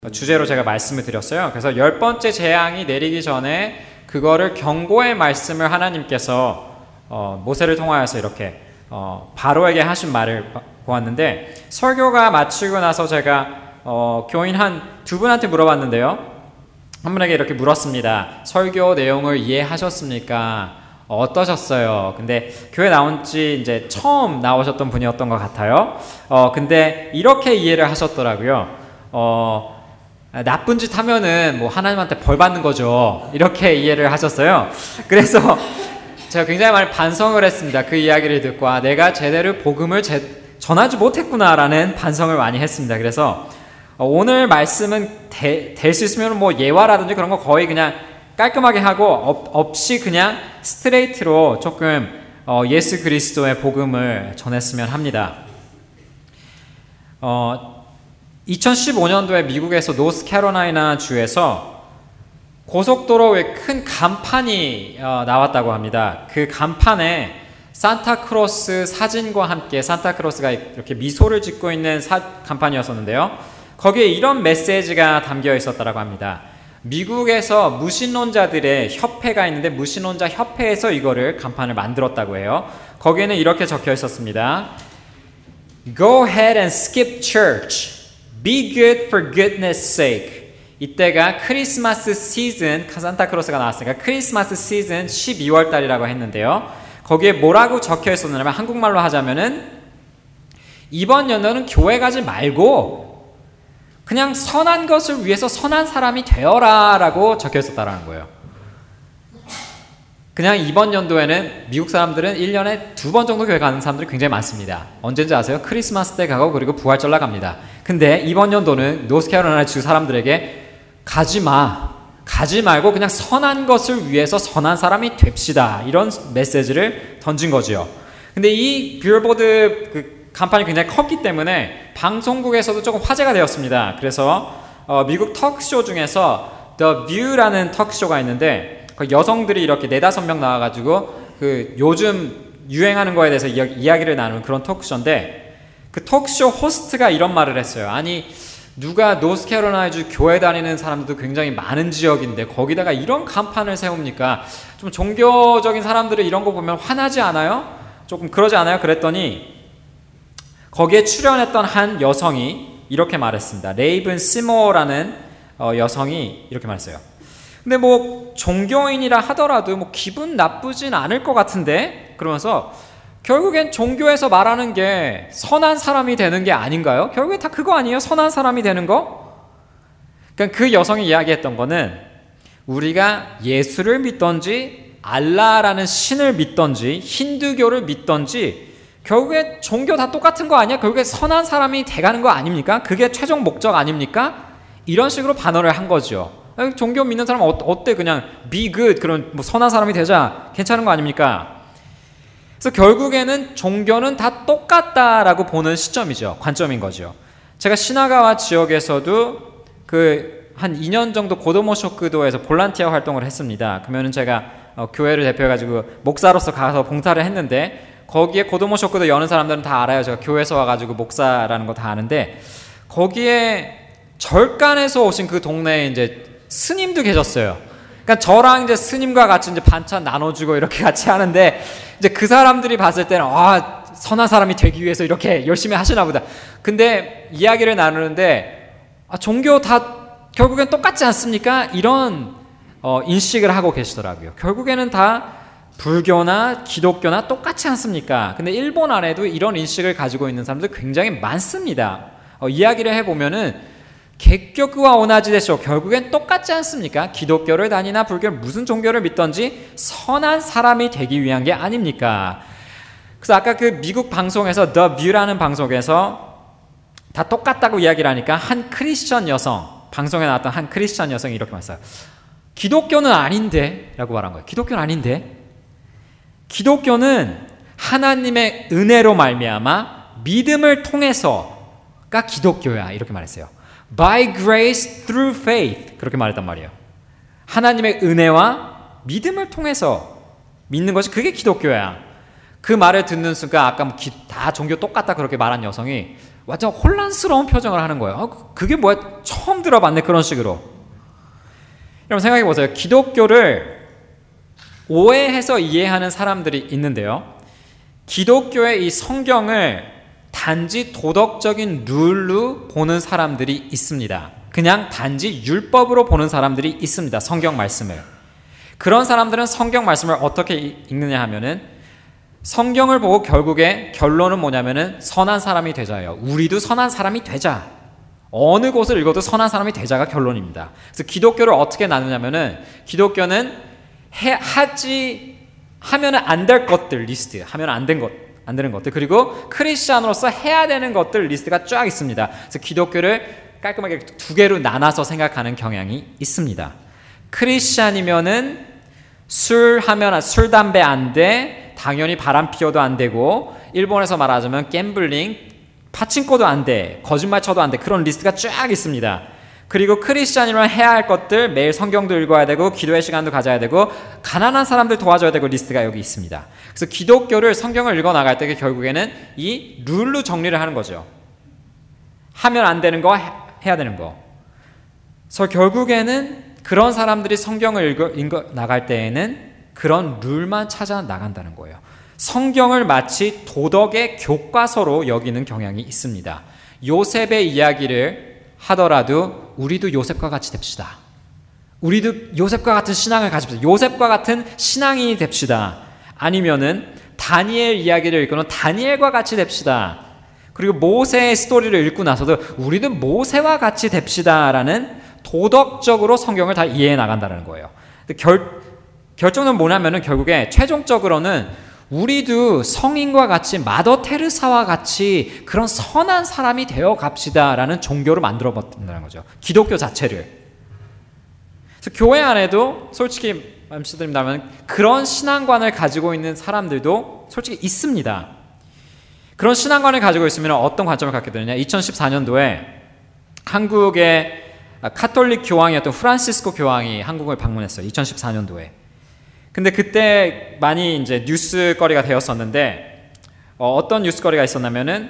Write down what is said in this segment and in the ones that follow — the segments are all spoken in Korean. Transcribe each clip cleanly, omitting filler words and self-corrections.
주제로 제가 말씀을 드렸어요. 그래서 10번째 재앙이 내리기 전에 그거를 경고의 말씀을 하나님께서 모세를 통하여서 이렇게 바로에게 하신 말을 보았는데, 설교가 마치고 나서 제가 교인 한 두 분한테 물어봤는데요. 한 분에게 이렇게 물었습니다. 설교 내용을 이해하셨습니까? 어떠셨어요? 근데 교회 나온 지 이제 처음 나오셨던 분이었던 것 같아요. 근데 이렇게 이해를 하셨더라고요. 나쁜 짓 하면은 뭐 하나님한테 벌 받는 거죠. 이렇게 이해를 하셨어요. 그래서 제가 굉장히 많이 반성을 했습니다. 그 이야기를 듣고 내가 제대로 복음을 전하지 못했구나라는 반성을 많이 했습니다. 그래서 오늘 말씀은 될 수 있으면 뭐 예화라든지 그런 거 거의 그냥 깔끔하게 하고 없이 그냥 스트레이트로 조금 예수 그리스도의 복음을 전했으면 합니다. 2015년도에 미국에서 노스캐롤라이나 주에서 고속도로에 큰 간판이 나왔다고 합니다. 그 간판에 산타크로스 사진과 함께 산타크로스가 이렇게 미소를 짓고 있는 간판이었었는데요. 거기에 이런 메시지가 담겨 있었다고 합니다. 미국에서 무신론자들의 협회가 있는데 무신론자 협회에서 이거를 간판을 만들었다고 해요. 거기에는 이렇게 적혀 있었습니다. Go ahead and skip church. Be good for goodness sake. 이때가 크리스마스 시즌, 산타크로스가 나왔으니까 크리스마스 시즌 12월 달이라고 했는데요. 거기에 뭐라고 적혀 있었냐면, 한국말로 하자면은 이번 연도는 교회 가지 말고 그냥 선한 것을 위해서 선한 사람이 되어라 라고 적혀 있었다라는 거예요. 그냥 이번 연도에는 미국 사람들은 1년에 2번 정도 교회 가는 사람들이 굉장히 많습니다. 언제인지 아세요? 크리스마스 때 가고 그리고 부활절날 갑니다. 근데 이번 연도는 노스캐롤라이나 주 사람들에게 가지 말고 그냥 선한 것을 위해서 선한 사람이 됩시다, 이런 메시지를 던진 거지요. 근데 이 빌보드 간판이 굉장히 컸기 때문에 방송국에서도 조금 화제가 되었습니다. 그래서 미국 턱쇼 중에서 The View라는 턱쇼가 있는데, 여성들이 이렇게 4-5명 나와가지고 그 요즘 유행하는 거에 대해서 이야기를 나누는 그런 톡쇼인데, 그 톡쇼 호스트가 이런 말을 했어요. 아니, 누가 노스캐롤라이나주 교회 다니는 사람들도 굉장히 많은 지역인데 거기다가 이런 간판을 세웁니까? 좀 종교적인 사람들은 이런 거 보면 화나지 않아요? 조금 그러지 않아요? 그랬더니 거기에 출연했던 한 여성이 이렇게 말했습니다. 레이븐 시모라는 여성이 이렇게 말했어요. 근데 뭐 종교인이라 하더라도 뭐 기분 나쁘진 않을 것 같은데, 그러면서 결국엔 종교에서 말하는 게 선한 사람이 되는 게 아닌가요? 결국엔 다 그거 아니에요? 선한 사람이 되는 거? 그러니까 그 여성이 이야기했던 거는, 우리가 예수를 믿던지 알라라는 신을 믿던지 힌두교를 믿던지 결국에 종교 다 똑같은 거 아니야? 결국에 선한 사람이 돼가는 거 아닙니까? 그게 최종 목적 아닙니까? 이런 식으로 반언을 한 거죠. 종교 믿는 사람 어때? 그냥 be good, 그런 뭐 선한 사람이 되자, 괜찮은 거 아닙니까? 그래서 결국에는 종교는 다 똑같다라고 보는 시점이죠. 관점인 거죠. 제가 시나가와 지역에서도 한 2년 정도 고도모 쇼크도에서 볼란티어 활동을 했습니다. 그러면은 제가 교회를 대표해가지고 목사로서 가서 봉사를 했는데, 거기에 고도모 쇼크도 여는 사람들은 다 알아요. 제가 교회에서 와가지고 목사라는 거 다 아는데, 거기에 절간에서 오신 그 동네에 이제 스님도 계셨어요. 그러니까 저랑 이제 스님과 같이 이제 반찬 나눠주고 이렇게 같이 하는데, 이제 그 사람들이 봤을 때는 선한 사람이 되기 위해서 이렇게 열심히 하시나 보다. 근데 이야기를 나누는데 종교 다 결국엔 똑같지 않습니까? 이런 인식을 하고 계시더라고요. 결국에는 다 불교나 기독교나 똑같지 않습니까? 근데 일본 안에도 이런 인식을 가지고 있는 사람들 굉장히 많습니다. 이야기를 해보면은 개교와 오나지데쇼, 결국엔 똑같지 않습니까? 기독교를 다니나 불교를 무슨 종교를 믿던지 선한 사람이 되기 위한 게 아닙니까? 그래서 아까 그 미국 방송에서 The View라는 방송에서 다 똑같다고 이야기를 하니까 한 크리스천 여성, 방송에 나왔던 한 크리스천 여성이 이렇게 말했어요. 기독교는 아닌데 라고 말한 거예요. 기독교는 아닌데, 기독교는 하나님의 은혜로 말미암아 믿음을 통해서가 기독교야, 이렇게 말했어요. By grace through faith, 그렇게 말했단 말이에요. 하나님의 은혜와 믿음을 통해서 믿는 것이 그게 기독교야. 그 말을 듣는 순간 아까 다 종교 똑같다 그렇게 말한 여성이 완전 혼란스러운 표정을 하는 거예요. 그게 뭐야? 처음 들어봤네. 그런 식으로. 여러분 생각해 보세요. 기독교를 오해해서 이해하는 사람들이 있는데요. 기독교의 이 성경을 단지 도덕적인 룰로 보는 사람들이 있습니다. 그냥 단지 율법으로 보는 사람들이 있습니다. 성경 말씀을. 그런 사람들은 성경 말씀을 어떻게 읽느냐 하면은 성경을 보고 결국에 결론은 뭐냐면은 선한 사람이 되자예요. 우리도 선한 사람이 되자. 어느 곳을 읽어도 선한 사람이 되자가 결론입니다. 그래서 기독교를 어떻게 나누냐면은 기독교는 하면은 안 될 것들 리스트, 하면 안 되는 것들, 그리고 크리스찬으로서 해야 되는 것들 리스트가 쫙 있습니다. 그래서 기독교를 깔끔하게 두 개로 나눠서 생각하는 경향이 있습니다. 크리스찬이면은 술, 담배 안 돼. 당연히 바람 피워도 안 되고, 일본에서 말하자면 갬블링, 파친코도 안 돼. 거짓말 쳐도 안 돼. 그런 리스트가 쫙 있습니다. 그리고 크리스찬이면 해야 할 것들, 매일 성경도 읽어야 되고 기도의 시간도 가져야 되고 가난한 사람들 도와줘야 되고 리스트가 여기 있습니다. 그래서 기독교를 성경을 읽어 나갈 때 결국에는 이 룰로 정리를 하는 거죠. 하면 안 되는 거, 해야 되는 거. 그래서 결국에는 그런 사람들이 성경을 읽어 나갈 때에는 그런 룰만 찾아 나간다는 거예요. 성경을 마치 도덕의 교과서로 여기는 경향이 있습니다. 요셉의 이야기를 하더라도 우리도 요셉과 같이 됩시다. 우리도 요셉과 같은 신앙을 가집시다. 요셉과 같은 신앙인이 됩시다. 아니면은 다니엘 이야기를 읽고는 다니엘과 같이 됩시다. 그리고 모세의 스토리를 읽고 나서도 우리도 모세와 같이 됩시다라는 도덕적으로 성경을 다 이해해 나간다는 거예요. 결정은 뭐냐면은 결국에 최종적으로는 우리도 성인과 같이 마더 테르사와 같이 그런 선한 사람이 되어 갑시다라는 종교를 만들어 봤다는 거죠. 기독교 자체를. 그래서 교회 안에도 솔직히 말씀드린다면 그런 신앙관을 가지고 있는 사람들도 솔직히 있습니다. 그런 신앙관을 가지고 있으면 어떤 관점을 갖게 되느냐? 2014년도에 한국의 카톨릭 교황이었던 프란시스코 교황이 한국을 방문했어요. 2014년도에. 근데 그때 많이 이제 뉴스거리가 되었었는데 어떤 뉴스거리가 있었냐면은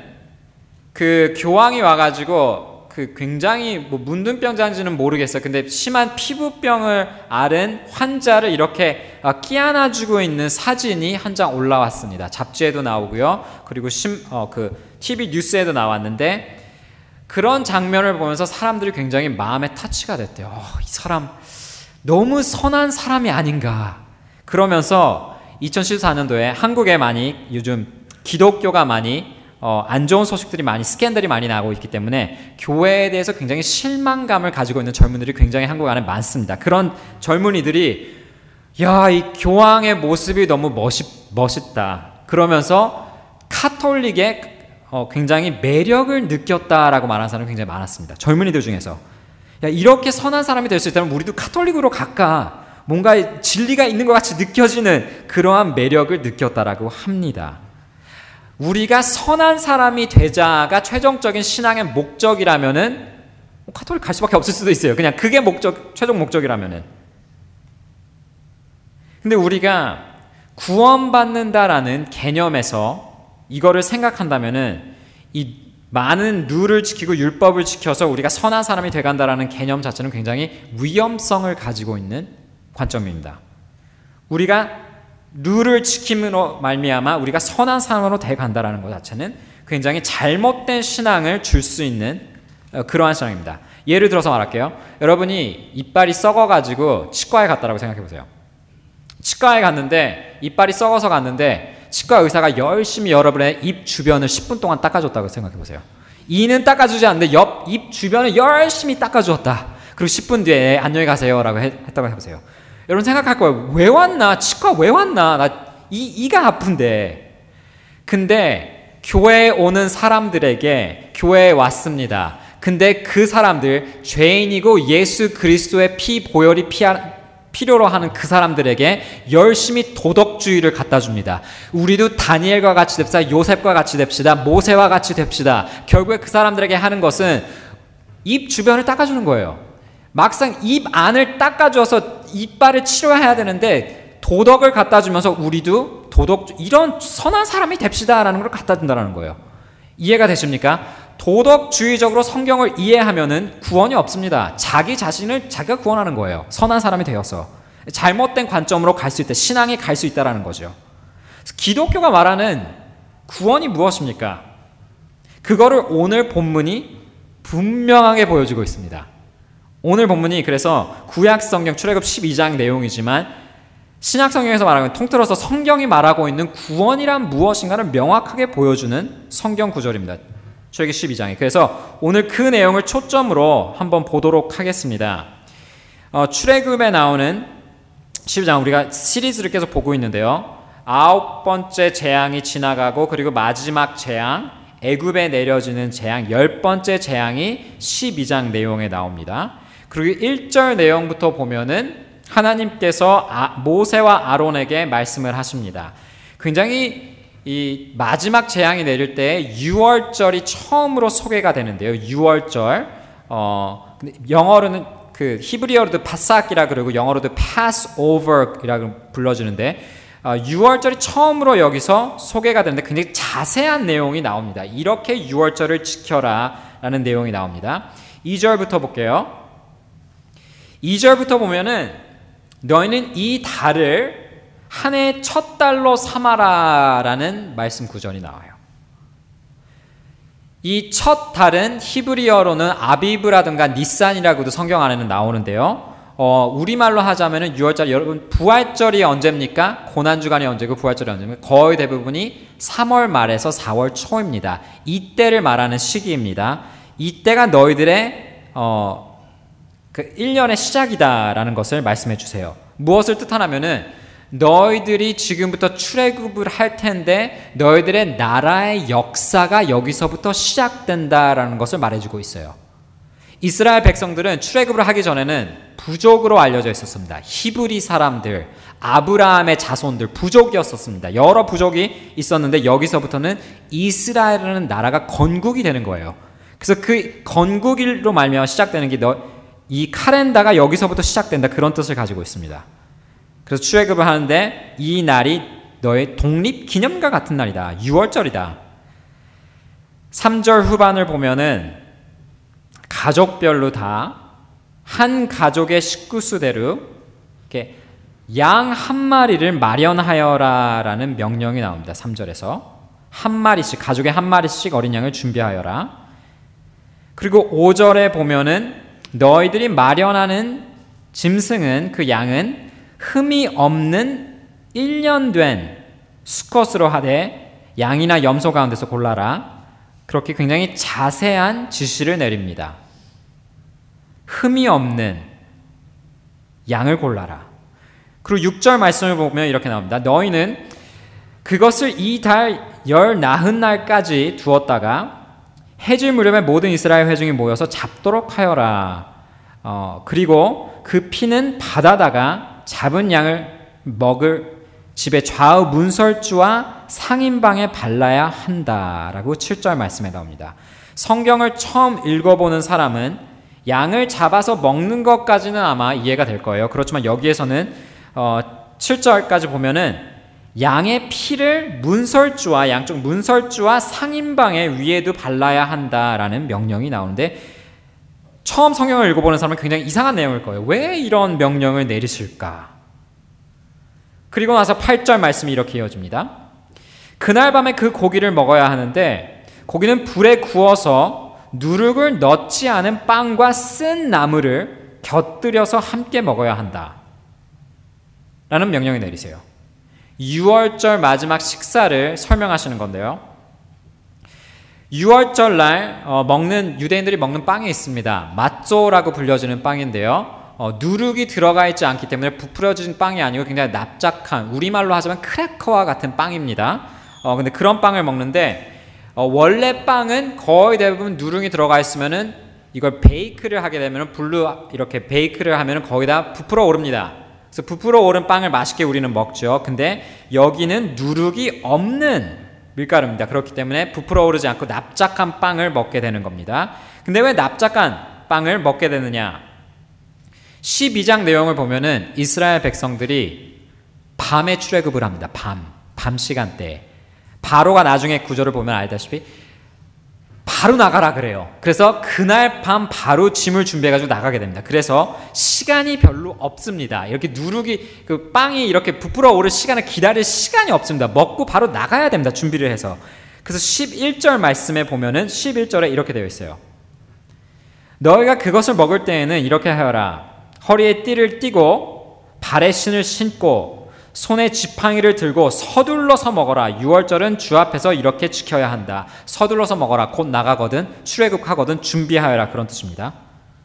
그 교황이 와가지고 그 굉장히 뭐 문둥병자인지는 모르겠어요. 근데 심한 피부병을 앓은 환자를 이렇게 끼안아주고 있는 사진이 한 장 올라왔습니다. 잡지에도 나오고요. 그리고 그 TV 뉴스에도 나왔는데 그런 장면을 보면서 사람들이 굉장히 마음에 터치가 됐대요. 이 사람 너무 선한 사람이 아닌가. 그러면서 2014년도에 한국에 많이 요즘 기독교가 많이 안 좋은 소식들이 많이 스캔들이 많이 나오고 있기 때문에 교회에 대해서 굉장히 실망감을 가지고 있는 젊은이들이 굉장히 한국 안에 많습니다. 그런 젊은이들이 야, 이 교황의 모습이 너무 멋있다. 그러면서 카톨릭의 굉장히 매력을 느꼈다라고 말하는 사람이 굉장히 많았습니다. 젊은이들 중에서. 야, 이렇게 선한 사람이 될 수 있다면 우리도 카톨릭으로 갈까? 뭔가 진리가 있는 것 같이 느껴지는 그러한 매력을 느꼈다라고 합니다. 우리가 선한 사람이 되자가 최종적인 신앙의 목적이라면은 카톨릭 갈 수밖에 없을 수도 있어요. 그냥 그게 최종 목적이라면은. 근데 우리가 구원받는다라는 개념에서 이거를 생각한다면은 이 많은 룰을 지키고 율법을 지켜서 우리가 선한 사람이 돼간다라는 개념 자체는 굉장히 위험성을 가지고 있는 관점입니다. 우리가 룰을 지킴으로 말미암아 우리가 선한 사람으로 돼간다라는 것 자체는 굉장히 잘못된 신앙을 줄 수 있는 그러한 신앙입니다. 예를 들어서 말할게요. 여러분이 이빨이 썩어가지고 치과에 갔다라고 생각해보세요. 치과에 갔는데 이빨이 썩어서 갔는데 치과 의사가 열심히 여러분의 입 주변을 10분 동안 닦아줬다고 생각해보세요. 이는 닦아주지 않는데 옆 입 주변을 열심히 닦아주었다. 그리고 10분 뒤에 안녕히 가세요 라고 했다고 해보세요. 여러분 생각할 거예요. 왜 왔나? 치과 왜 왔나? 나 이가 아픈데. 근데 교회에 오는 사람들에게 교회에 왔습니다. 근데 그 사람들 죄인이고 예수 그리스도의 피 보혈이 필요로 하는 그 사람들에게 열심히 도덕주의를 갖다 줍니다. 우리도 다니엘과 같이 됩시다. 요셉과 같이 됩시다. 모세와 같이 됩시다. 결국에 그 사람들에게 하는 것은 입 주변을 닦아주는 거예요. 막상 입 안을 닦아줘서 이빨을 치료해야 되는데 도덕을 갖다 주면서 우리도 이런 선한 사람이 됩시다라는 걸 갖다 준다는 거예요. 이해가 되십니까? 도덕주의적으로 성경을 이해하면은 구원이 없습니다. 자기 자신을 자기가 구원하는 거예요. 선한 사람이 되어서. 잘못된 관점으로 갈 수 있다. 신앙이 갈 수 있다라는 거죠. 기독교가 말하는 구원이 무엇입니까? 그거를 오늘 본문이 분명하게 보여주고 있습니다. 오늘 본문이 그래서 구약 성경 출애굽 12장 내용이지만 신약 성경에서 말하는 통틀어서 성경이 말하고 있는 구원이란 무엇인가를 명확하게 보여주는 성경 구절입니다. 출애굽 12장에. 그래서 오늘 그 내용을 초점으로 한번 보도록 하겠습니다. 출애굽에 나오는 12장 우리가 시리즈를 계속 보고 있는데요. 9번째 재앙이 지나가고 그리고 마지막 재앙 애굽에 내려지는 재앙 10번째 재앙이 12장 내용에 나옵니다. 그리고 1절 내용부터 보면은 하나님께서 모세와 아론에게 말씀을 하십니다. 굉장히 이 마지막 재앙이 내릴 때 6월절이 처음으로 소개가 되는데요. 6월절 영어로는 그 히브리어로도 파삭이라 그러고 영어로도 Passover이라고 불러주는데 6월절이 처음으로 여기서 소개가 되는데 굉장히 자세한 내용이 나옵니다. 이렇게 6월절을 지켜라 라는 내용이 나옵니다. 2절부터 볼게요. 2절부터 보면은 너희는 이 달을 한 해의 첫 달로 삼아라 라는 말씀 구절이 나와요. 이 첫 달은 히브리어로는 아비브라든가 니산이라고도 성경 안에는 나오는데요. 우리말로 하자면은 6월절 여러분 부활절이 언제입니까? 고난주간이 언제고 부활절이 언제입니까? 거의 대부분이 3월 말에서 4월 초입니다. 이때를 말하는 시기입니다. 이때가 너희들의 그 1년의 시작이다라는 것을 말씀해 주세요. 무엇을 뜻하냐면은 너희들이 지금부터 출애굽을 할 텐데 너희들의 나라의 역사가 여기서부터 시작된다라는 것을 말해주고 있어요. 이스라엘 백성들은 출애굽을 하기 전에는 부족으로 알려져 있었습니다. 히브리 사람들, 아브라함의 자손들, 부족이었었습니다. 여러 부족이 있었는데 여기서부터는 이스라엘이라는 나라가 건국이 되는 거예요. 그래서 그 건국일로 말미암아 시작되는 게 이 카렌다가 여기서부터 시작된다 그런 뜻을 가지고 있습니다. 그래서 출애굽을 하는데 이 날이 너의 독립기념과 같은 날이다. 6월절이다. 3절 후반을 보면은 가족별로 다 한 가족의 식구수대로 이렇게 양 한 마리를 마련하여라라는 명령이 나옵니다. 3절에서 한 마리씩 가족에 한 마리씩 어린 양을 준비하여라. 그리고 5절에 보면은 너희들이 마련하는 짐승은 그 양은 흠이 없는 1년 된 수컷으로 하되 양이나 염소 가운데서 골라라. 그렇게 굉장히 자세한 지시를 내립니다. 흠이 없는 양을 골라라. 그리고 6절 말씀을 보면 이렇게 나옵니다. 너희는 그것을 이 달 열 나흔 날까지 두었다가 해질 무렵에 모든 이스라엘 회중이 모여서 잡도록 하여라. 그리고 그 피는 바다다가 잡은 양을 먹을 집의 좌우 문설주와 상인방에 발라야 한다라고 7절 말씀에 나옵니다. 성경을 처음 읽어보는 사람은 양을 잡아서 먹는 것까지는 아마 이해가 될 거예요. 그렇지만 여기에서는 7절까지 보면은 양의 피를 문설주와 양쪽 문설주와 상인방의 위에도 발라야 한다라는 명령이 나오는데 처음 성경을 읽어보는 사람은 굉장히 이상한 내용일 거예요. 왜 이런 명령을 내리실까? 그리고 나서 8절 말씀이 이렇게 이어집니다. 그날 밤에 그 고기를 먹어야 하는데 고기는 불에 구워서 누룩을 넣지 않은 빵과 쓴 나물을 곁들여서 함께 먹어야 한다 라는 명령을 내리세요. 6월절 마지막 식사를 설명하시는 건데요. 6월절 날 먹는 유대인들이 먹는 빵이 있습니다. 마쪼라고 불려지는 빵인데요. 누룩이 들어가 있지 않기 때문에 부풀어진 빵이 아니고 굉장히 납작한 우리말로 하자면 크래커와 같은 빵입니다. 근데 그런 빵을 먹는데 원래 빵은 거의 대부분 누룩이 들어가 있으면은 이걸 베이크를 하게 되면 불로 이렇게 베이크를 하면은 거의 다 부풀어 오릅니다. 그래서 부풀어 오른 빵을 맛있게 우리는 먹죠. 근데 여기는 누룩이 없는 밀가루입니다. 그렇기 때문에 부풀어 오르지 않고 납작한 빵을 먹게 되는 겁니다. 근데 왜 납작한 빵을 먹게 되느냐? 12장 내용을 보면은 이스라엘 백성들이 밤에 출애굽을 합니다. 밤 시간대에. 바로가 나중에 구절을 보면 알다시피 바로 나가라 그래요. 그래서 그날 밤 바로 짐을 준비해가지고 나가게 됩니다. 그래서 시간이 별로 없습니다. 이렇게 누룩이 그 빵이 이렇게 부풀어 오를 시간을 기다릴 시간이 없습니다. 먹고 바로 나가야 됩니다. 준비를 해서. 그래서 11절 말씀에 보면은 11절에 이렇게 되어 있어요. 너희가 그것을 먹을 때에는 이렇게 하여라. 허리에 띠를 띠고 발에 신을 신고 손에 지팡이를 들고 서둘러서 먹어라. 유월절은 주 앞에서 이렇게 지켜야 한다. 서둘러서 먹어라. 곧 나가거든 출애굽하거든 준비하여라. 그런 뜻입니다.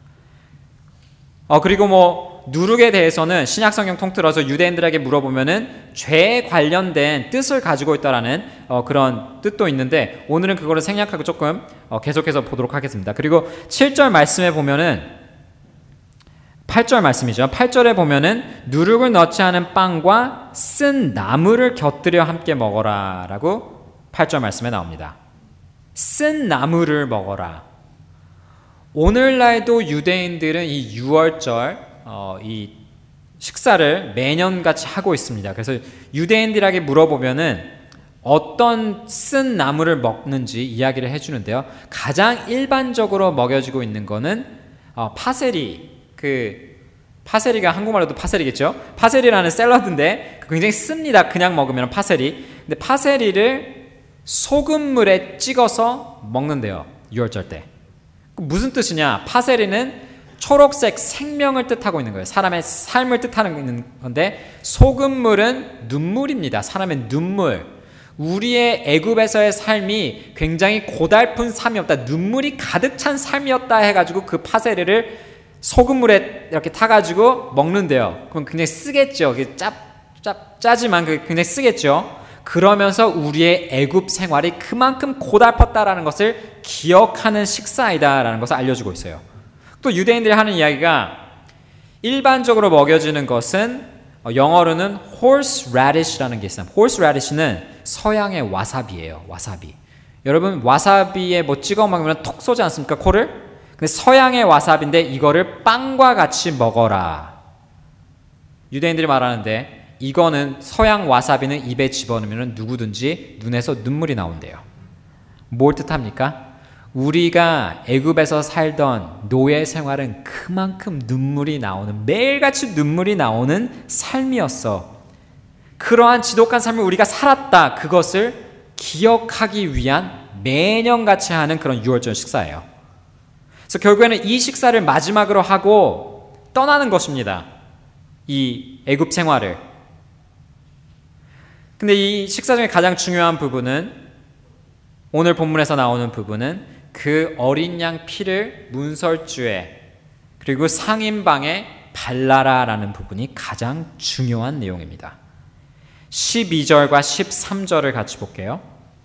그리고 뭐 누룩에 대해서는 신약성경 통틀어서 유대인들에게 물어보면은 죄에 관련된 뜻을 가지고 있다라는 그런 뜻도 있는데 오늘은 그거를 생략하고 조금 계속해서 보도록 하겠습니다. 그리고 7절 말씀에 보면은 8절 말씀이죠. 8절에 보면은 누룩을 넣지 않은 빵과 쓴 나물을 곁들여 함께 먹어라 라고 8절 말씀에 나옵니다. 쓴 나물을 먹어라. 오늘날도 유대인들은 이 유월절 이 식사를 매년같이 하고 있습니다. 그래서 유대인들에게 물어보면은 어떤 쓴 나물을 먹는지 이야기를 해주는데요. 가장 일반적으로 먹여지고 있는 거는 파세리, 파세리가 한국말로도 파세리겠죠? 파세리라는 샐러드인데 굉장히 씁니다. 그냥 먹으면 파세리. 근데 파세리를 소금물에 찍어서 먹는데요. 유월절 때. 무슨 뜻이냐? 파세리는 초록색 생명을 뜻하고 있는 거예요. 사람의 삶을 뜻하는 건데 소금물은 눈물입니다. 사람의 눈물. 우리의 애굽에서의 삶이 굉장히 고달픈 삶이었다. 눈물이 가득 찬 삶이었다 해가지고 그 파세리를 소금물에 이렇게 타가지고 먹는데요. 그럼 굉장히 쓰겠죠. 짜지만 굉장히 쓰겠죠. 그러면서 우리의 애굽 생활이 그만큼 고달팠다라는 것을 기억하는 식사이다라는 것을 알려주고 있어요. 또 유대인들이 하는 이야기가 일반적으로 먹여지는 것은 영어로는 horseradish라는 게 있어요. horseradish는 서양의 와사비예요. 와사비. 여러분 와사비에 뭐 찍어 먹으면 톡 쏘지 않습니까? 코를? 근데 서양의 와사비인데 이거를 빵과 같이 먹어라. 유대인들이 말하는데 이거는 서양 와사비는 입에 집어넣으면 누구든지 눈에서 눈물이 나온대요. 뭘 뜻합니까? 우리가 애굽에서 살던 노예 생활은 그만큼 눈물이 나오는 매일같이 눈물이 나오는 삶이었어. 그러한 지독한 삶을 우리가 살았다. 그것을 기억하기 위한 매년같이 하는 그런 유월절 식사예요. 그래서 결국에는 이 식사를 마지막으로 하고 떠나는 것입니다. 이 애굽 생활을. 근데 이 식사 중에 가장 중요한 부분은 오늘 본문에서 나오는 부분은 그 어린 양 피를 문설주에 그리고 상인방에 발라라라는 부분이 가장 중요한 내용입니다. 12절과 13절을 같이 볼게요.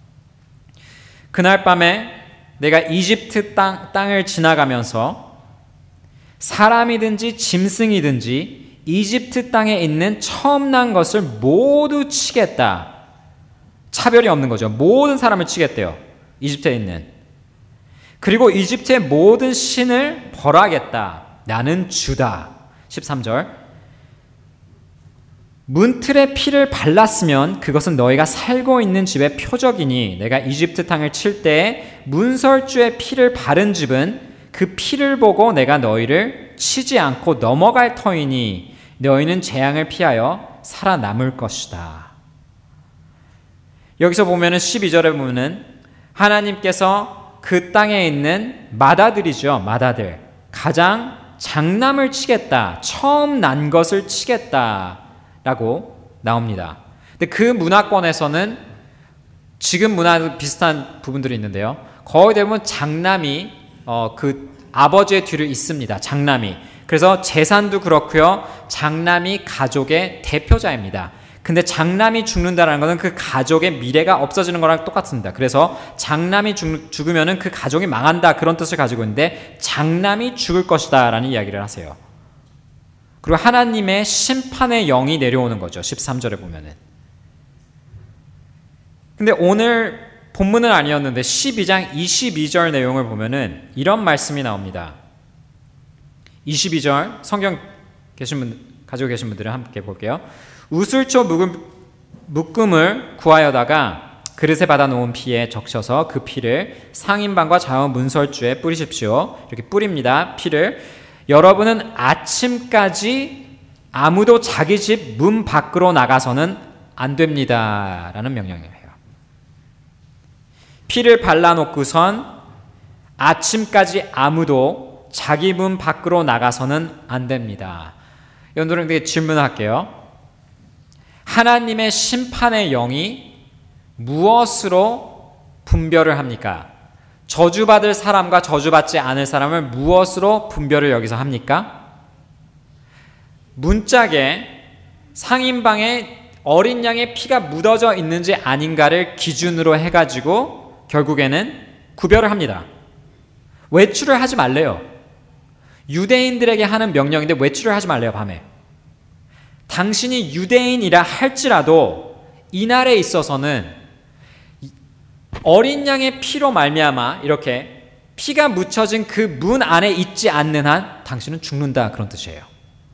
그날 밤에 내가 이집트 땅을 지나가면서 사람이든지 짐승이든지 이집트 땅에 있는 처음 난 것을 모두 치겠다. 차별이 없는 거죠. 모든 사람을 치겠대요. 이집트에 있는. 그리고 이집트의 모든 신을 벌하겠다. 나는 주다. 13절. 문틀에 피를 발랐으면 그것은 너희가 살고 있는 집의 표적이니 내가 이집트 땅을 칠 때에 문설주에 피를 바른 집은 그 피를 보고 내가 너희를 치지 않고 넘어갈 터이니 너희는 재앙을 피하여 살아남을 것이다. 여기서 보면은 12절에 보면은 하나님께서 그 땅에 있는 마다들이죠. 마다들. 가장 장남을 치겠다. 처음 난 것을 치겠다. 라고 나옵니다. 근데 그 문화권에서는 지금 문화도 비슷한 부분들이 있는데요. 거의 대부분 장남이 그 아버지의 뒤를 잇습니다. 장남이. 그래서 재산도 그렇고요. 장남이 가족의 대표자입니다. 근데 장남이 죽는다는 것은 그 가족의 미래가 없어지는 거랑 똑같습니다. 그래서 장남이 죽으면 그 가족이 망한다 그런 뜻을 가지고 있는데 장남이 죽을 것이다 라는 이야기를 하세요. 그리고 하나님의 심판의 영이 내려오는 거죠. 13절에 보면은. 근데 오늘 본문은 아니었는데 12장 22절 내용을 보면은 이런 말씀이 나옵니다. 22절 성경 가지고 계신 분들은 함께 볼게요. 우슬초 묶음을 구하여다가 그릇에 받아 놓은 피에 적셔서 그 피를 상인방과 좌우 문설주에 뿌리십시오. 이렇게 뿌립니다. 피를. 여러분은 아침까지 아무도 자기 집 문 밖으로 나가서는 안 됩니다. 라는 명령이에요. 피를 발라놓고선 아침까지 아무도 자기 문 밖으로 나가서는 안 됩니다. 여러분들에게 질문할게요. 하나님의 심판의 영이 무엇으로 분별을 합니까? 저주받을 사람과 저주받지 않을 사람을 무엇으로 분별을 여기서 합니까? 문짝에 상인방에 어린 양의 피가 묻어져 있는지 아닌가를 기준으로 해가지고 결국에는 구별을 합니다. 외출을 하지 말래요. 유대인들에게 하는 명령인데 외출을 하지 말래요. 밤에. 당신이 유대인이라 할지라도 이날에 있어서는 어린 양의 피로 말미암아 이렇게 피가 묻혀진 그 문 안에 있지 않는 한 당신은 죽는다, 그런 뜻이에요.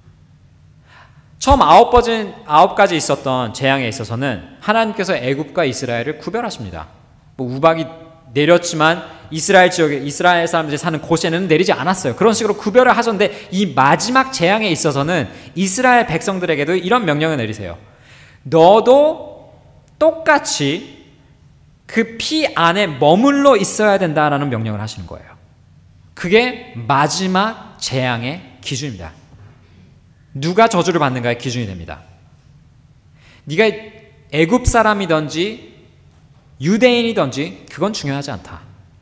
처음 9가지 있었던 재앙에 있어서는 하나님께서 애굽과 이스라엘을 구별하십니다. 우박이 내렸지만 이스라엘 지역에 이스라엘 사람들이 사는 곳에는 내리지 않았어요. 그런 식으로 구별을 하셨는데 이 마지막 재앙에 있어서는 이스라엘 백성들에게도 이런 명령을 내리세요. 너도 똑같이 그 피 안에 머물러 있어야 된다라는 명령을 하시는 거예요. 그게 마지막 재앙의 기준입니다. 누가 저주를 받는가의 기준이 됩니다. 네가 애굽 사람이든지 유대인이든지 그건 중요하지 않다.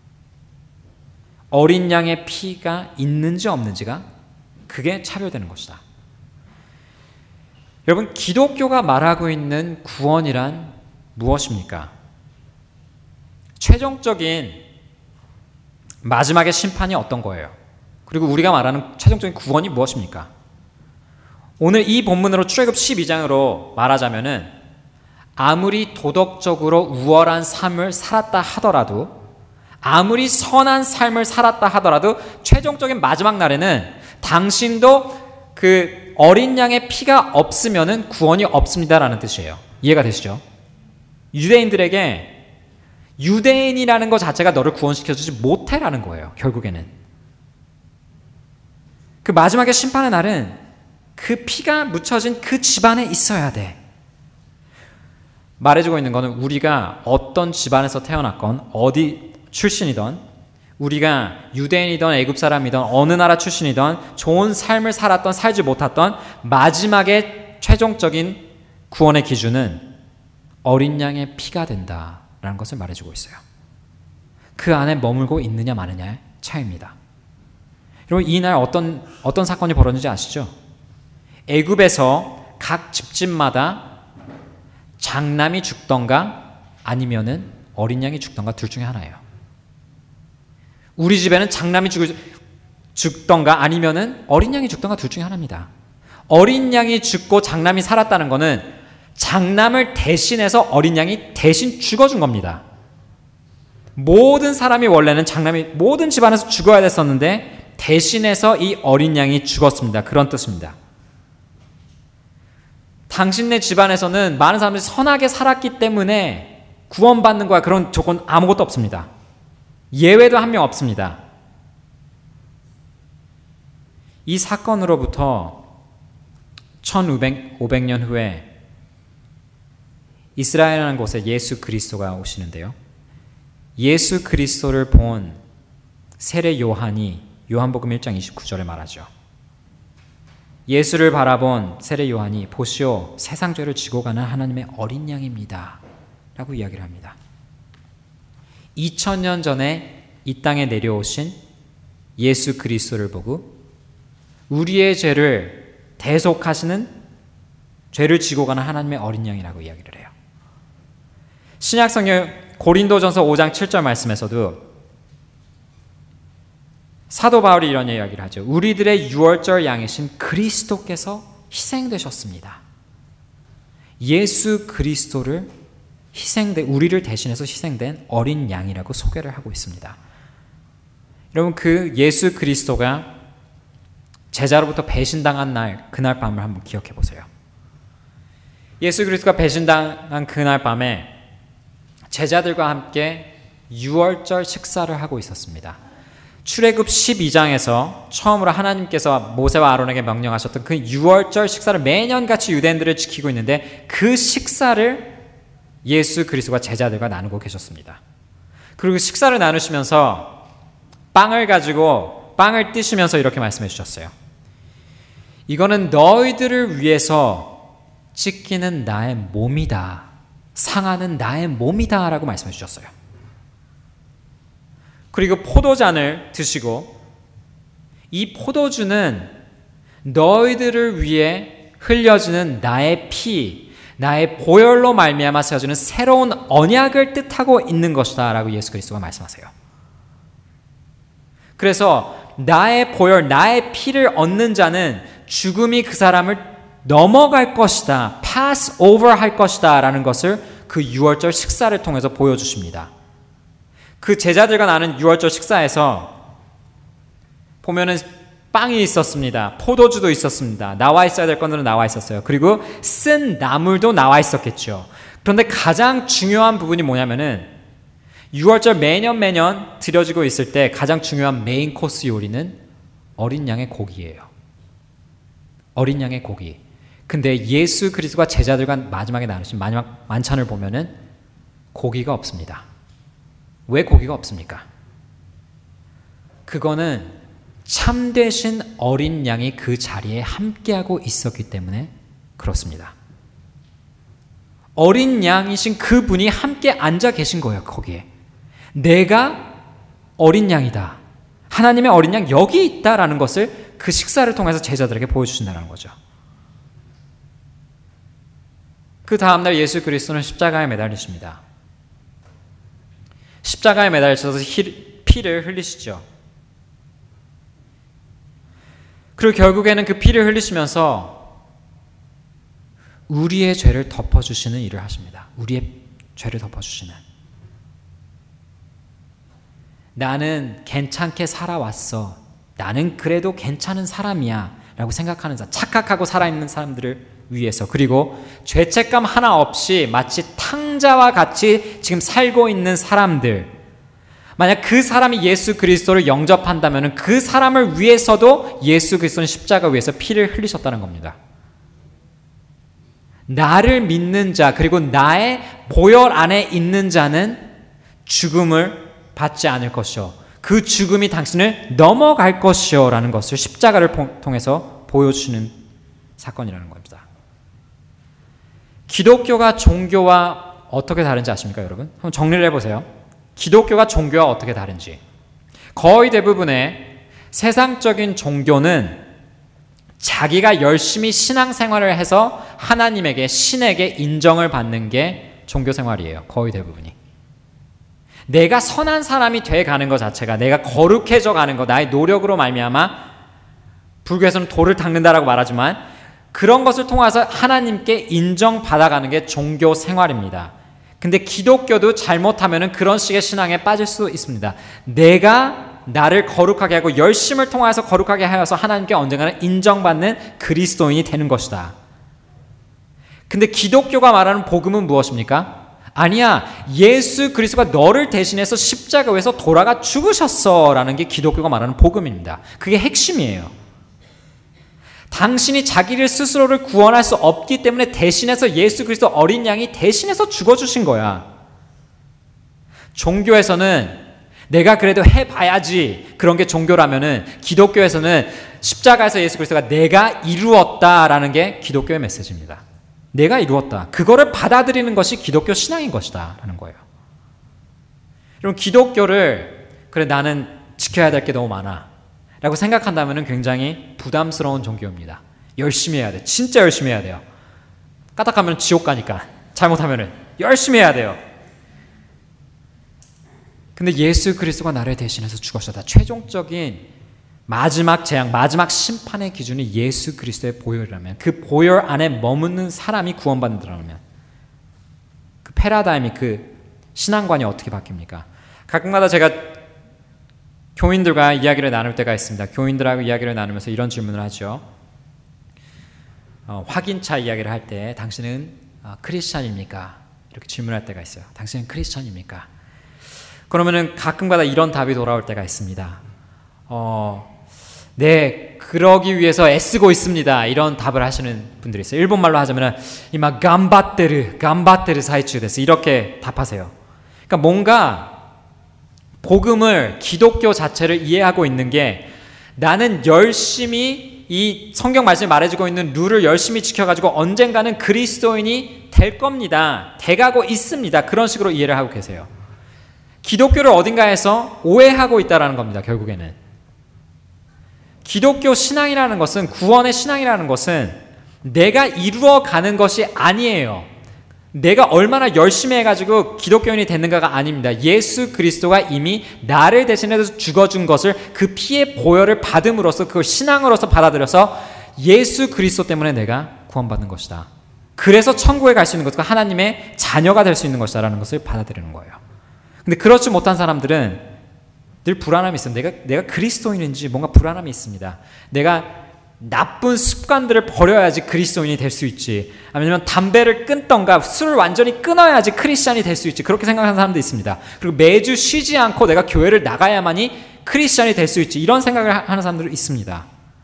어린 양의 피가 있는지 없는지가 그게 차별되는 것이다. 여러분, 기독교가 말하고 있는 구원이란 무엇입니까? 최종적인 마지막의 심판이 어떤 거예요? 그리고 우리가 말하는 최종적인 구원이 무엇입니까? 오늘 이 본문으로 출애굽 12장으로 말하자면은 아무리 도덕적으로 우월한 삶을 살았다 하더라도, 아무리 선한 삶을 살았다 하더라도 최종적인 마지막 날에는 당신도 그 어린 양의 피가 없으면은 구원이 없습니다라는 뜻이에요. 이해가 되시죠? 유대인들에게 유대인이라는 것 자체가 너를 구원시켜주지 못해라는 거예요. 결국에는 그 마지막에 심판의 날은 그 피가 묻혀진 그 집안에 있어야 돼. 말해주고 있는 것은 우리가 어떤 집안에서 태어났건 어디 출신이든, 우리가 유대인이든 애굽 사람이든 어느 나라 출신이든 좋은 삶을 살았던 살지 못했던 마지막에 최종적인 구원의 기준은 어린 양의 피가 된다라는 것을 말해주고 있어요. 그 안에 머물고 있느냐 마느냐의 차이입니다. 여러분, 이날 어떤 사건이 벌어진지 아시죠? 애굽에서 각 집집마다 장남이 죽던가 아니면은 어린 양이 죽던가 둘 중에 하나예요. 우리 집에는 장남이 죽던가 아니면은 어린 양이 죽던가 둘 중에 하나입니다. 어린 양이 죽고 장남이 살았다는 것은 장남을 대신해서 어린 양이 대신 죽어준 겁니다. 모든 사람이 원래는 장남이 모든 집안에서 죽어야 됐었는데 대신해서 이 어린 양이 죽었습니다. 그런 뜻입니다. 당신네 집안에서는 많은 사람들이 선하게 살았기 때문에 구원받는 거야, 그런 조건 아무것도 없습니다. 예외도 한 명 없습니다. 이 사건으로부터 1500년 후에 이스라엘이라는 곳에 예수 그리스도가 오시는데요. 예수 그리스도를 본 세례 요한이 요한복음 1장 29절에 말하죠. 예수를 바라본 세례 요한이 보시오, 세상 죄를 지고 가는 하나님의 어린 양입니다 라고 이야기를 합니다. 2000년 전에 이 땅에 내려오신 예수 그리스도를 보고 우리의 죄를 대속하시는, 죄를 지고 가는 하나님의 어린 양이라고 이야기를 해요. 신약성경 고린도전서 5장 7절 말씀에서도 사도 바울이 이런 이야기를 하죠. 우리들의 유월절 양이신 그리스도께서 희생되셨습니다. 예수 그리스도를 우리를 대신해서 희생된 어린 양이라고 소개를 하고 있습니다. 여러분, 그 예수 그리스도가 제자로부터 배신당한 날, 그날 밤을 한번 기억해 보세요. 예수 그리스도가 배신당한 그날 밤에 제자들과 함께 유월절 식사를 하고 있었습니다. 출애굽 12장에서 처음으로 하나님께서 모세와 아론에게 명령하셨던 그 유월절 식사를 매년 같이 유대인들을 지키고 있는데 그 식사를 예수 그리스도가 제자들과 나누고 계셨습니다. 그리고 식사를 나누시면서 빵을 가지고 빵을 띄시면서 이렇게 말씀해 주셨어요. 이거는 너희들을 위해서 찢기는 나의 몸이다. 상하는 나의 몸이다 라고 말씀해 주셨어요. 그리고 포도잔을 드시고 이 포도주는 너희들을 위해 흘려지는 나의 피, 나의 보혈로 말미암아 세워지는 새로운 언약을 뜻하고 있는 것이다 라고 예수 그리스도가 말씀하세요. 그래서 나의 보혈, 나의 피를 얻는 자는 죽음이 그 사람을 넘어갈 것이다, pass over 할 것이다 라는 것을 그 유월절 식사를 통해서 보여주십니다. 그 제자들과 나눈 유월절 식사에서 보면은 빵이 있었습니다. 포도주도 있었습니다. 나와 있어야 될 것들은 나와 있었어요. 그리고 쓴 나물도 나와 있었겠죠. 그런데 가장 중요한 부분이 뭐냐면은 유월절 매년 드려지고 있을 때 가장 중요한 메인 코스 요리는 어린 양의 고기예요. 어린 양의 고기. 근데 예수 그리스도가 제자들과 마지막에 나누신 마지막 만찬을 보면은 고기가 없습니다. 왜 고기가 없습니까? 그거는 참되신 어린 양이 그 자리에 함께하고 있었기 때문에 그렇습니다. 어린 양이신 그분이 함께 앉아 계신 거예요. 거기에 내가 어린 양이다, 하나님의 어린 양 여기 있다라는 것을 그 식사를 통해서 제자들에게 보여주신다는 거죠. 그 다음날 예수 그리스도는 십자가에 매달리십니다. 십자가에 매달리셔서 피를 흘리시죠. 그리고 결국에는 그 피를 흘리시면서 우리의 죄를 덮어주시는 일을 하십니다. 우리의 죄를 덮어주시는. 나는 괜찮게 살아왔어. 나는 그래도 괜찮은 사람이야 라고 생각하는 사람, 착각하고 살아있는 사람들을 위해서, 그리고 죄책감 하나 없이 마치 탕자와 같이 지금 살고 있는 사람들, 만약 그 사람이 예수 그리스도를 영접한다면 그 사람을 위해서도 예수 그리스도는 십자가 위에서 피를 흘리셨다는 겁니다. 나를 믿는 자, 그리고 나의 보혈 안에 있는 자는 죽음을 받지 않을 것이요, 그 죽음이 당신을 넘어갈 것이요 라는 것을 십자가를 통해서 보여주는 사건이라는 겁니다. 기독교가 종교와 어떻게 다른지 아십니까, 여러분? 한번 정리를 해보세요. 기독교가 종교와 어떻게 다른지. 거의 대부분의 세상적인 종교는 자기가 열심히 신앙생활을 해서 하나님에게, 신에게 인정을 받는 게 종교 생활이에요. 거의 대부분이. 내가 선한 사람이 돼가는 것 자체가, 내가 거룩해져 가는 것, 나의 노력으로 말미암아, 불교에서는 돌을 닦는다라고 말하지만 그런 것을 통해서 하나님께 인정받아가는 게 종교 생활입니다. 근데 기독교도 잘못하면 그런 식의 신앙에 빠질 수 있습니다. 내가 나를 거룩하게 하고 열심을 통해서 거룩하게 하여서 하나님께 언젠가는 인정받는 그리스도인이 되는 것이다. 근데 기독교가 말하는 복음은 무엇입니까? 아니야, 예수 그리스도가 너를 대신해서 십자가 위에서 돌아가 죽으셨어 라는 게 기독교가 말하는 복음입니다. 그게 핵심이에요. 당신이 자기를 스스로를 구원할 수 없기 때문에 대신해서 예수 그리스도 어린 양이 대신해서 죽어주신 거야. 종교에서는 내가 그래도 해봐야지, 그런 게 종교라면은, 기독교에서는 십자가에서 예수 그리스도가 내가 이루었다라는 게 기독교의 메시지입니다. 내가 이루었다, 그거를 받아들이는 것이 기독교 신앙인 것이다 라는 거예요. 여러분, 기독교를 그래 나는 지켜야 될 게 너무 많아 라고 생각한다면 굉장히 부담스러운 종교입니다. 열심히 해야 돼. 진짜 열심히 해야 돼요. 까딱하면 지옥 가니까. 잘못하면 열심히 해야 돼요. 근데 예수 그리스도가 나를 대신해서 죽으셨다. 최종적인 마지막 재앙, 마지막 심판의 기준이 예수 그리스도의 보혈이라면, 그 보혈 안에 머무는 사람이 구원받는다면 그 패러다임이, 그 신앙관이 어떻게 바뀝니까? 가끔마다 제가 교인들과 이야기를 나눌 때가 있습니다. 교인들하고 이야기를 나누면서 이런 질문을 하죠. 확인차 이야기를 할 때 당신은 크리스찬입니까? 이렇게 질문할 때가 있어요. 당신은 크리스천입니까? 그러면은 가끔가다 이런 답이 돌아올 때가 있습니다. 네, 그러기 위해서 애쓰고 있습니다. 이런 답을 하시는 분들이 있어요. 일본말로 하자면 이마 간바테르 사이츠 데스 이렇게 답하세요. 그러니까 뭔가 복음을, 기독교 자체를 이해하고 있는 게 나는 열심히 이 성경 말씀이 말해주고 있는 룰을 열심히 지켜가지고 언젠가는 그리스도인이 될 겁니다. 돼가고 있습니다. 그런 식으로 이해를 하고 계세요. 기독교를 어딘가에서 오해하고 있다는 겁니다. 결국에는 기독교 신앙이라는 것은, 구원의 신앙이라는 것은 내가 이루어가는 것이 아니에요. 내가 얼마나 열심히 해가지고 기독교인이 됐는가가 아닙니다. 예수 그리스도가 이미 나를 대신해서 죽어준 것을 그 피의 보혈을 받음으로써 그걸 신앙으로서 받아들여서 예수 그리스도 때문에 내가 구원받는 것이다. 그래서 천국에 갈 수 있는 것과 하나님의 자녀가 될 수 있는 것이다 라는 것을 받아들이는 거예요. 근데 그렇지 못한 사람들은 늘 불안함이 있어요. 내가 그리스도인인지 뭔가 불안함이 있습니다. 내가 나쁜 습관들을 버려야지 그리스도인이 될 수 있지, 아니면 담배를 끊던가 술을 완전히 끊어야지 크리스찬이 될 수 있지, 그렇게 생각하는 사람도 있습니다. 그리고 매주 쉬지 않고 내가 교회를 나가야만이 크리스찬이 될 수 있지, 이런 생각을 하는 사람들도 있습니다.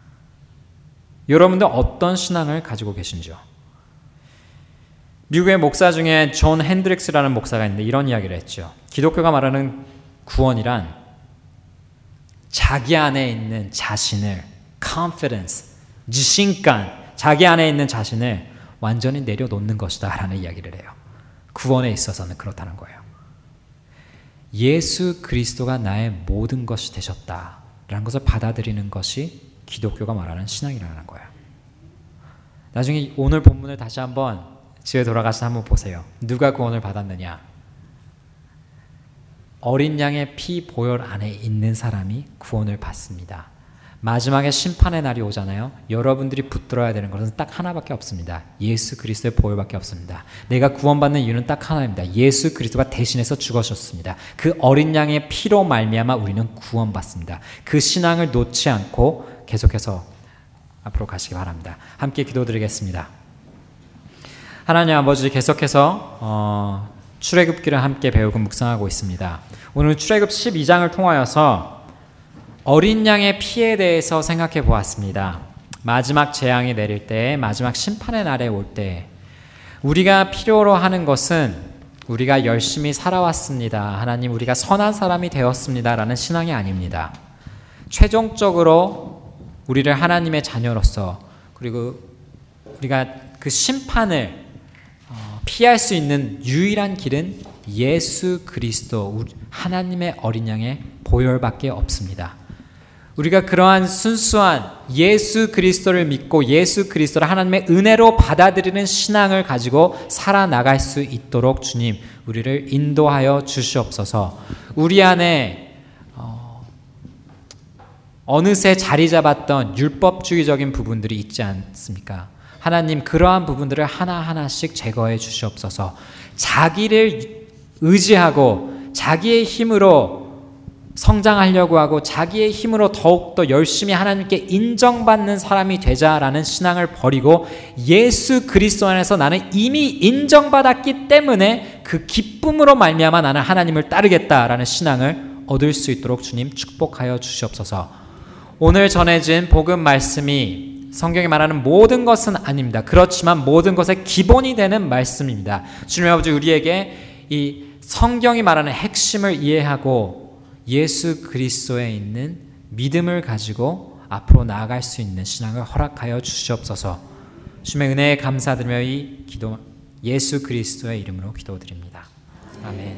여러분들 어떤 신앙을 가지고 계신지요? 미국의 목사 중에 존 핸드릭스라는 목사가 있는데 이런 이야기를 했죠. 기독교가 말하는 구원이란 자기 안에 있는 자신을 confidence, 자신감, 자기 안에 있는 자신을 완전히 내려놓는 것이다 라는 이야기를 해요. 구원에 있어서는 그렇다는 거예요. 예수 그리스도가 나의 모든 것이 되셨다 라는 것을 받아들이는 것이 기독교가 말하는 신앙이라는 거예요. 나중에 오늘 본문을 다시 한번 집에 돌아가서 한번 보세요. 누가 구원을 받았느냐? 어린 양의 피 보혈 안에 있는 사람이 구원을 받습니다. 마지막에 심판의 날이 오잖아요. 여러분들이 붙들어야 되는 것은 딱 하나밖에 없습니다. 예수 그리스도의 보혈밖에 없습니다. 내가 구원받는 이유는 딱 하나입니다. 예수 그리스도가 대신해서 죽으셨습니다. 그 어린 양의 피로 말미암아 우리는 구원받습니다. 그 신앙을 놓지 않고 계속해서 앞으로 가시기 바랍니다. 함께 기도드리겠습니다. 하나님 아버지, 계속해서 출애굽기를 함께 배우고 묵상하고 있습니다. 오늘 출애굽 12장을 통하여서 어린 양의 피에 대해서 생각해 보았습니다. 마지막 재앙이 내릴 때, 마지막 심판의 날에 올 때 우리가 필요로 하는 것은 우리가 열심히 살아왔습니다, 하나님 우리가 선한 사람이 되었습니다 라는 신앙이 아닙니다. 최종적으로 우리를 하나님의 자녀로서, 그리고 우리가 그 심판을 피할 수 있는 유일한 길은 예수 그리스도, 하나님의 어린 양의 보혈밖에 없습니다. 우리가 그러한 순수한 예수 그리스도를 믿고 예수 그리스도를 하나님의 은혜로 받아들이는 신앙을 가지고 살아나갈 수 있도록 주님 우리를 인도하여 주시옵소서. 우리 안에 어느새 자리 잡았던 율법주의적인 부분들이 있지 않습니까? 하나님, 그러한 부분들을 하나하나씩 제거해 주시옵소서. 자기를 의지하고 자기의 힘으로 성장하려고 하고 자기의 힘으로 더욱더 열심히 하나님께 인정받는 사람이 되자라는 신앙을 버리고 예수 그리스도 안에서 나는 이미 인정받았기 때문에 그 기쁨으로 말미암아 나는 하나님을 따르겠다라는 신앙을 얻을 수 있도록 주님 축복하여 주시옵소서. 오늘 전해진 복음 말씀이 성경이 말하는 모든 것은 아닙니다. 그렇지만 모든 것의 기본이 되는 말씀입니다. 주님 아버지, 우리에게 이 성경이 말하는 핵심을 이해하고 예수 그리스도에 있는 믿음을 가지고 앞으로 나아갈 수 있는 신앙을 허락하여 주시옵소서. 주님의 은혜에 감사드리며 이 기도 예수 그리스도의 이름으로 기도드립니다. 아멘.